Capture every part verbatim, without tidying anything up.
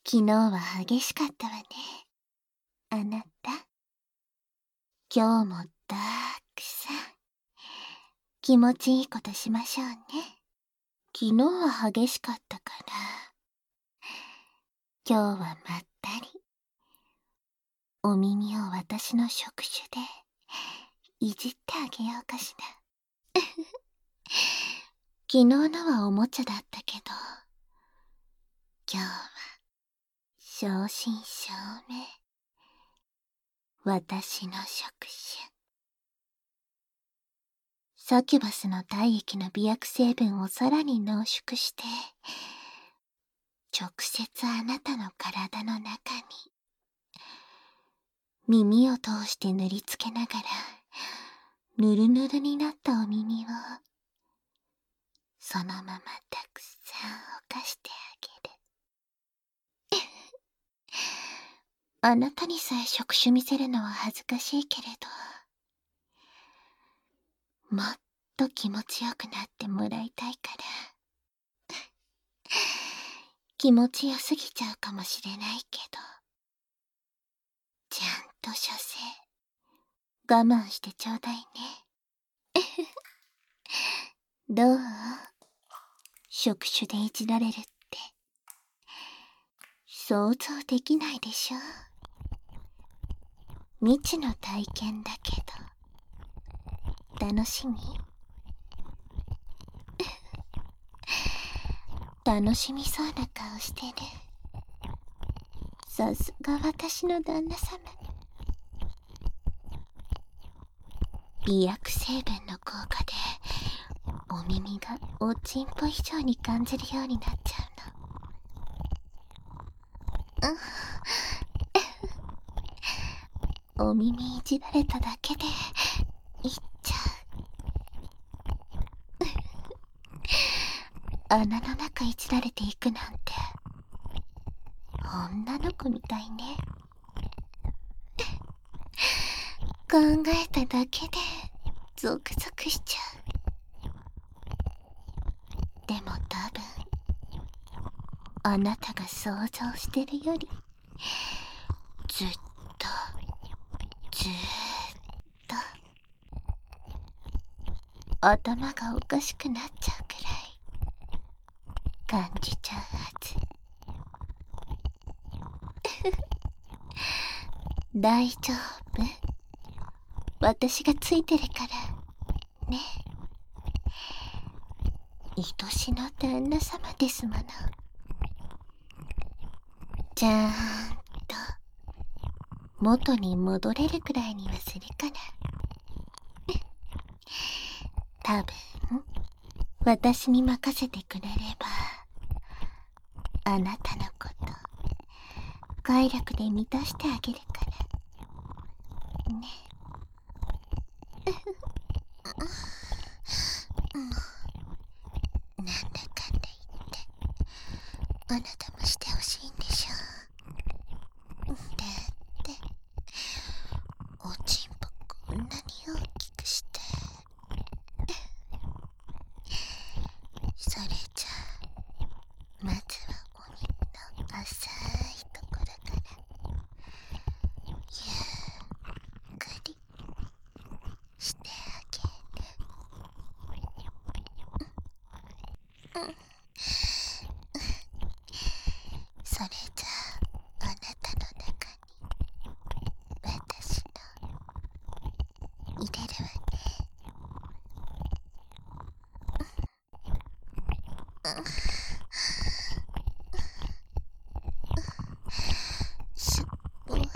昨日は激しかったわね。あなた。今日もたくさん気持ちいいことしましょうね。昨日は激しかったから、今日はまったり。お耳を私の触手でいじってあげようかしら。昨日のはおもちゃだったけど、今日は正真正銘。私の触手。サキュバスの体液の美薬成分をさらに濃縮して、直接あなたの体の中に、耳を通して塗りつけながら、ぬるぬるになったお耳を、そのままたくさん犯してあげる。あなたにさえ触手見せるのは恥ずかしいけれど、もっと気持ちよくなってもらいたいから。気持ちよすぎちゃうかもしれないけど、ちゃんと射精、我慢してちょうだいね。どう？触手でいじられるって、想像できないでしょ？未知の体験だけど、楽しみ？楽しみそうな顔してる。さすが私の旦那様。美薬成分の効果で、お耳がおちんぽ以上に感じるようになっちゃうの。お耳いじられただけで、いっちゃう。穴の中いじられていくなんて、女の子みたいね。考えただけでゾクゾクしちゃう。でも多分、あなたが想像してるよりずっとずーっと頭がおかしくなっちゃうくらい感じちゃうはず。大丈夫？私がついてるからね。愛しの旦那様ですもの。ちゃんと元に戻れるくらいにはするから。多分私に任せてくれれば、あなたのこと快楽で満たしてあげるからね。なんだかんだ言ってあなたもしてほしいんでしょ。だっておちんぽこんなに大きくしてそれじゃあまずはお耳の浅いところからゆっくりしてあげる。うん、それじゃああなたの中に私の入れるわね。すっごい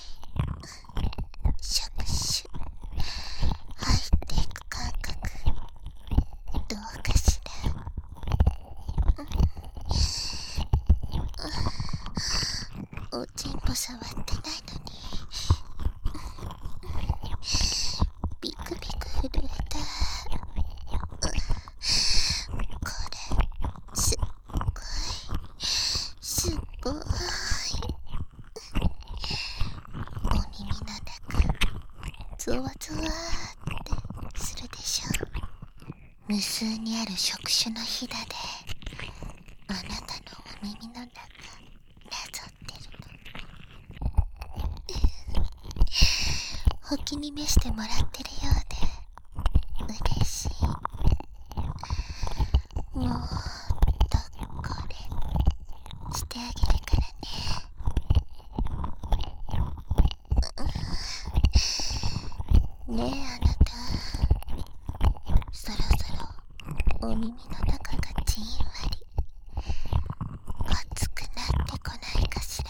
触手入っていく感覚どうかしら。おちんぽ触ってないのにビクビク震えた。これすっごいすっごいお耳の中ゾワゾワってするでしょ。無数にある触手のひだであなたのお耳の中なぞお気に召してもらってるようで嬉しい。もっとこれしてあげるからね。ねえあなた、そろそろお耳の中がじんわり熱くなってこないかしら。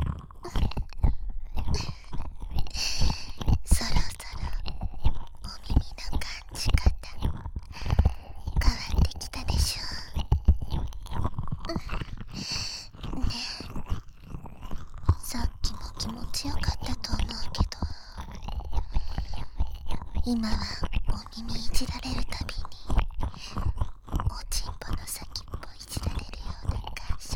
そろそろお耳の感じ方変わってきたでしょ。ねえ、さっきも気持ちよかったと思うけど、今はお耳いじられるたびにおちんぽの先っぽいじられるような感触、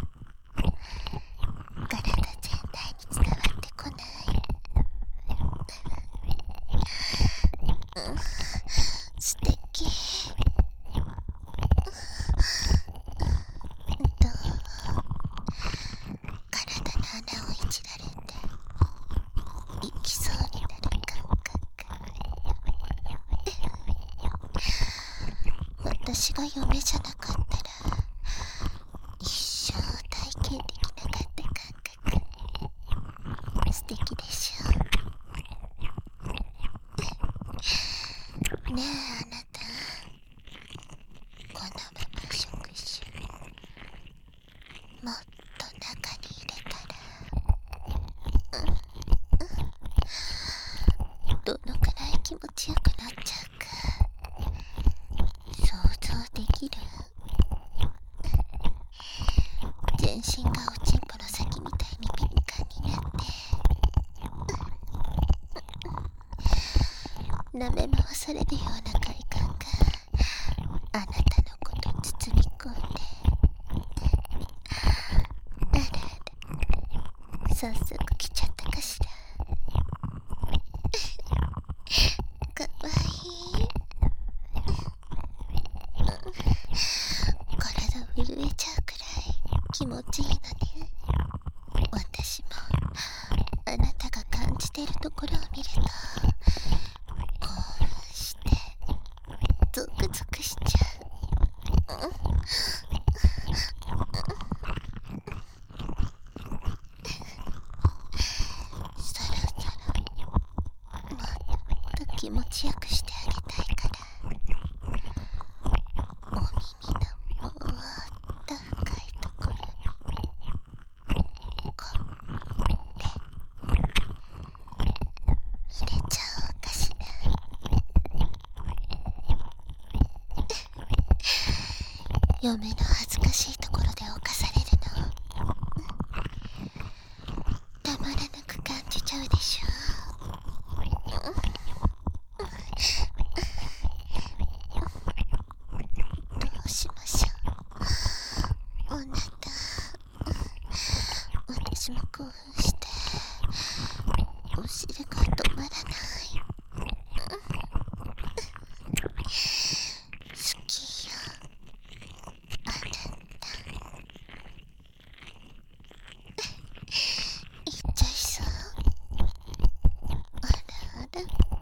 体全体に伝わってこない。うん、素敵。どう？体の穴をいじられて行きそうになる感覚。私が嫁じゃなかったら一生体験できなかった感覚、素敵でしょ。ねえあなた、このまま触手もっと中に入れたら、うん、どのくらい気持ちよくなっちゃうか想像できる？全身がおちんぽの先みたいに敏感になって舐め回されるような快感があなたのこと包み込んで、あらあら、早速来ちゃったかしら。かわいい。体震えちゃうくらい気持ちいいのね。私もあなたが感じてるところを見ると興奮してゾクゾクしちゃう。そろそろもっと気持ちよくしてあげたいから、お耳のもっと深いところにこれ入れちゃおうかしら。嫁の恥ずかしいところで犯されるのたまらなく感じちゃうでしょ。どうしましょう。あなた、私も興奮してお尻が止まらない。好きよあなた。言っちゃいそう。あらあら、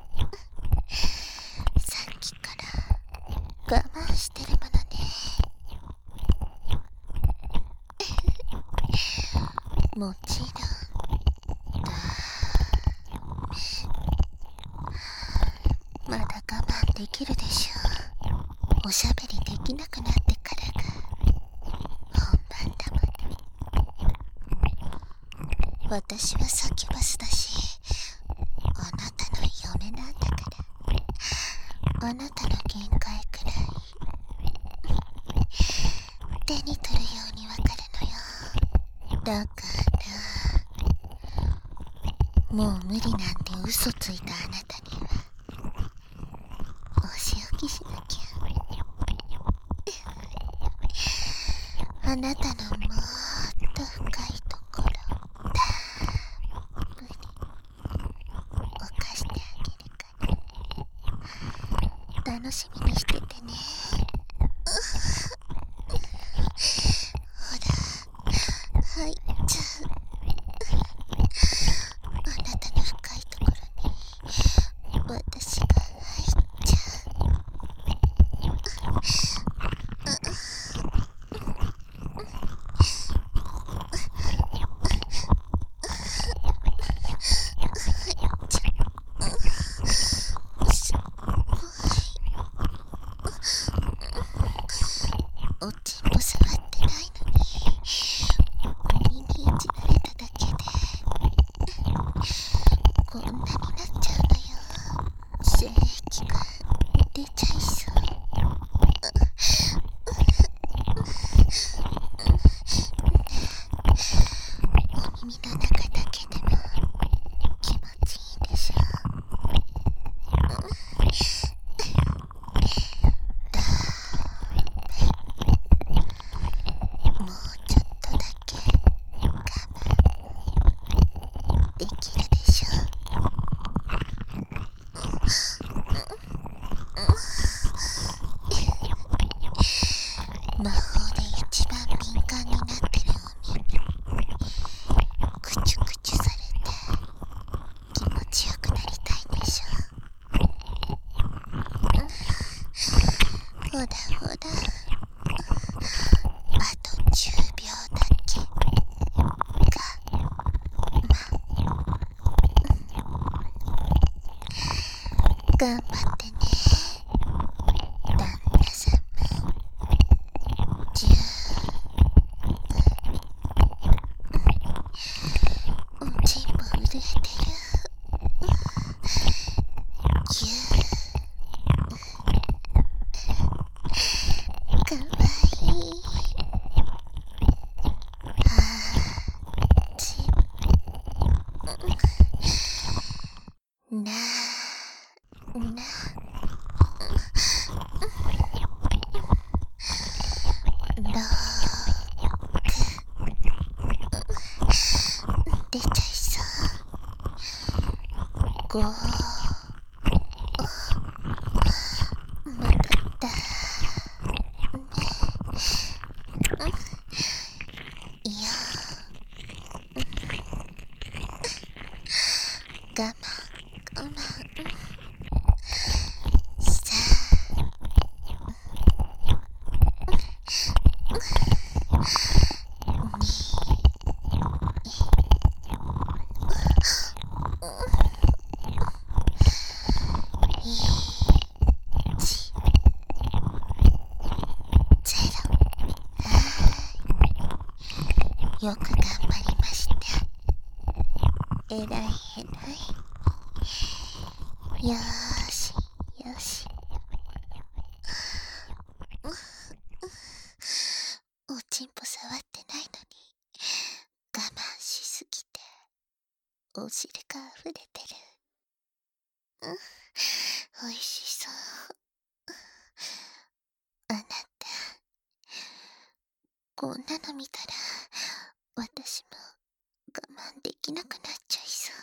さっきから我慢してるものね。もちろんだめ。まだ我慢できるでしょう。おしゃべりできなくなってからが本番だもの。私はサキュバスだし、あなたの嫁なんだから、あなたの限界くらい手に取るようにわかるのよ。だからもう無理なんて嘘ついたあなたにはお仕置きしなきゃ。あなたのもっと深いところたっぷり犯してあげるから楽しみにしててね。ほら入っちゃう。あなたの深いところにぽ触ってないのにお耳いじられただけでこんなになっちゃうのよ。精液が出ちゃいそう。お耳の中だけでも気持ちいいでしょ。もうちょっとだけ我慢できるでしょ。魔法で一番敏感になってるお耳、くちゅくちゅされて気持ちよくなりたいでしょ。ほらほら、あとじゅうびょうだけがま頑張ってね、旦那様。じゅうおちんぽ震えてる。ぎゅーかわいい。はちななろく出ちゃいそう。ごまだだいや我慢我慢さあによく頑張りました。えらいえらい。よーしよし。おちんぽ触ってないのに我慢しすぎてお汁が溢れてる。うん、おいしそう。あなた、こんなの見たら私も我慢できなくなっちゃいそう。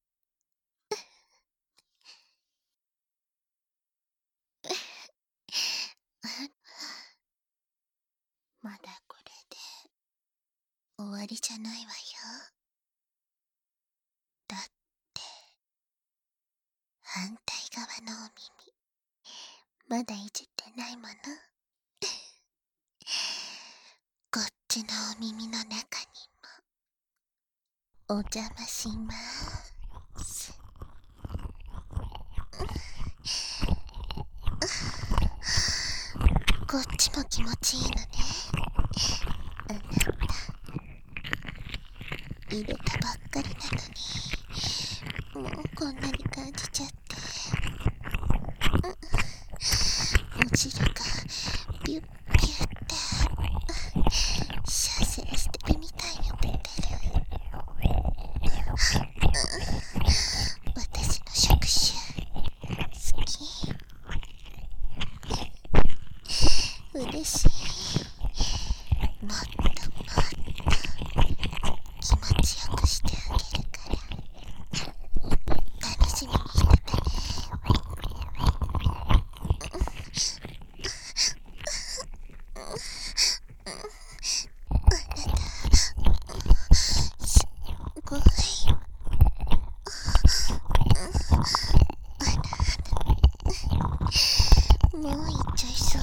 まだこれで終わりじゃないわよ。だって反対側のお耳まだいじってないもの。こっちのお耳の中にもお邪魔しまーす。こっちも気持ちいいのね。あなた入れたばっかりなのにもうこんなに感じちゃって、お汁がビュッビュッって射精してるみたいに出てる。私の触手好き。嬉しい。もっともっと気持ちよくしてあげるから楽しみにしててね。あなたすごい。もう行っちゃいそう。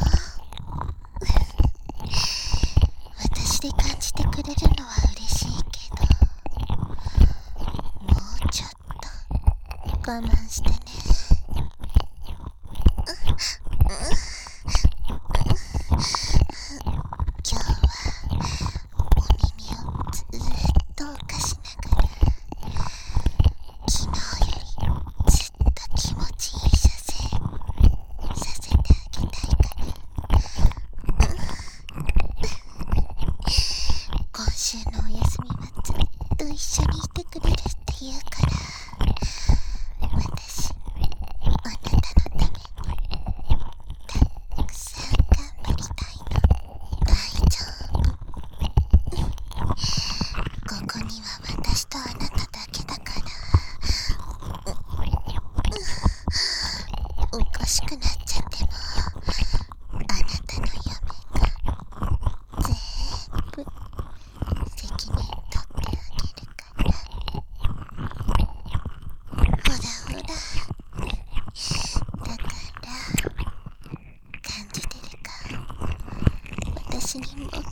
私で感じてくれるのは嬉しいけど、もうちょっと我慢してね。今日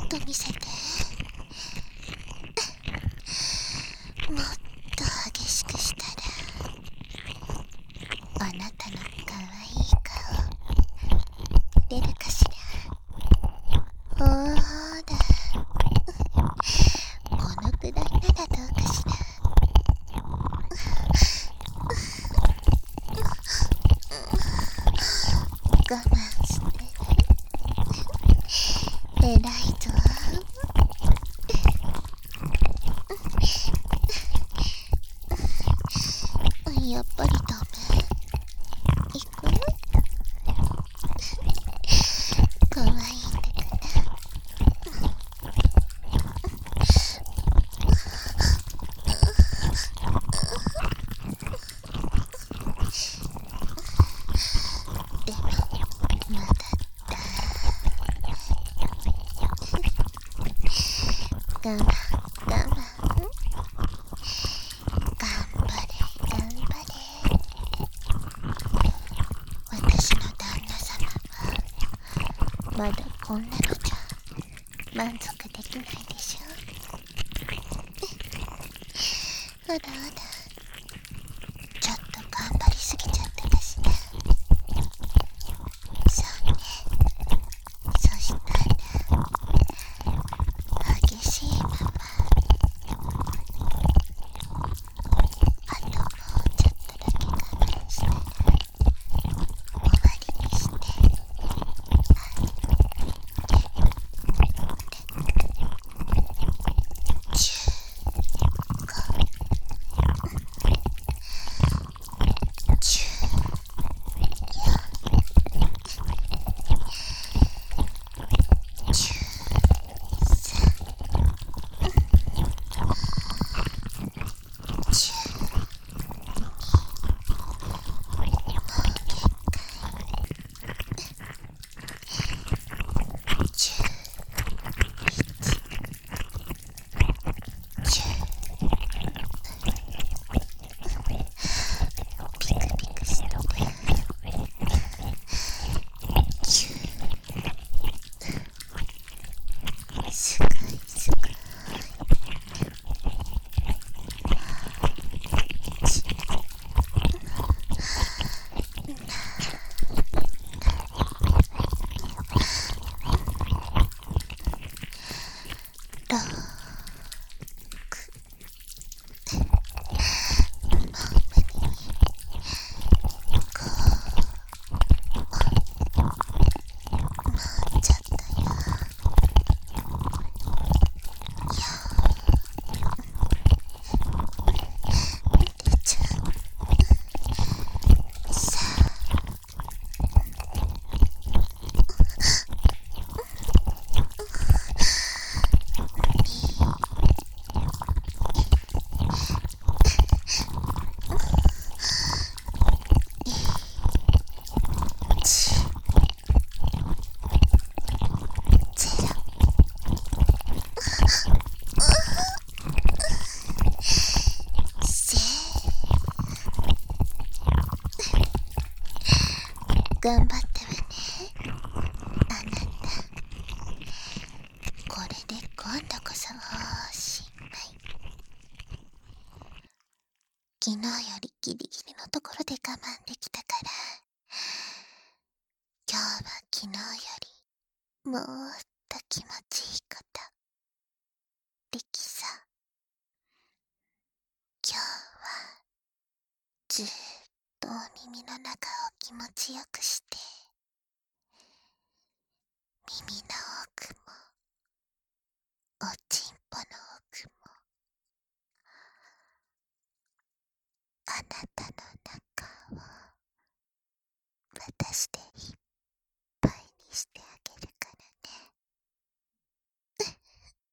と見せて。もっと激しくしたら、あなたのかわいい顔出るかしら。ほーら、このくらいならどうかしら。我慢して偉いぞ。やっぱりダメ。いくよ。かわいいんだから。でもまだだ。我慢我慢。頑張れ頑張れ。私の旦那様はまだこんなのじゃ満足できないでしょ。ほらほら、ちょっと頑張りすぎちゃったかしら。そうね。そしたら激しいまま、あともうちょっとだけ我慢したら終わりにして。じゅうご、じゅうよん、じゅうさん、じゅうに、もう限界。じゅういち、じゅう、ピクピクしてる。じゅう、すごいすごい。ろく、もう無理。ご、もうちょっとよ。よ、出ちゃう。さあ、頑張ったわね、あなた。これで今度こそおしまい。昨日よりギリギリのところで我慢できたから、今日は昨日よりもっと気持ちいいことできそう。今日はずーっとお耳の中を気持ちよくして、耳の奥もおちんぽの奥もあなたの中を私でいっぱいにしてあ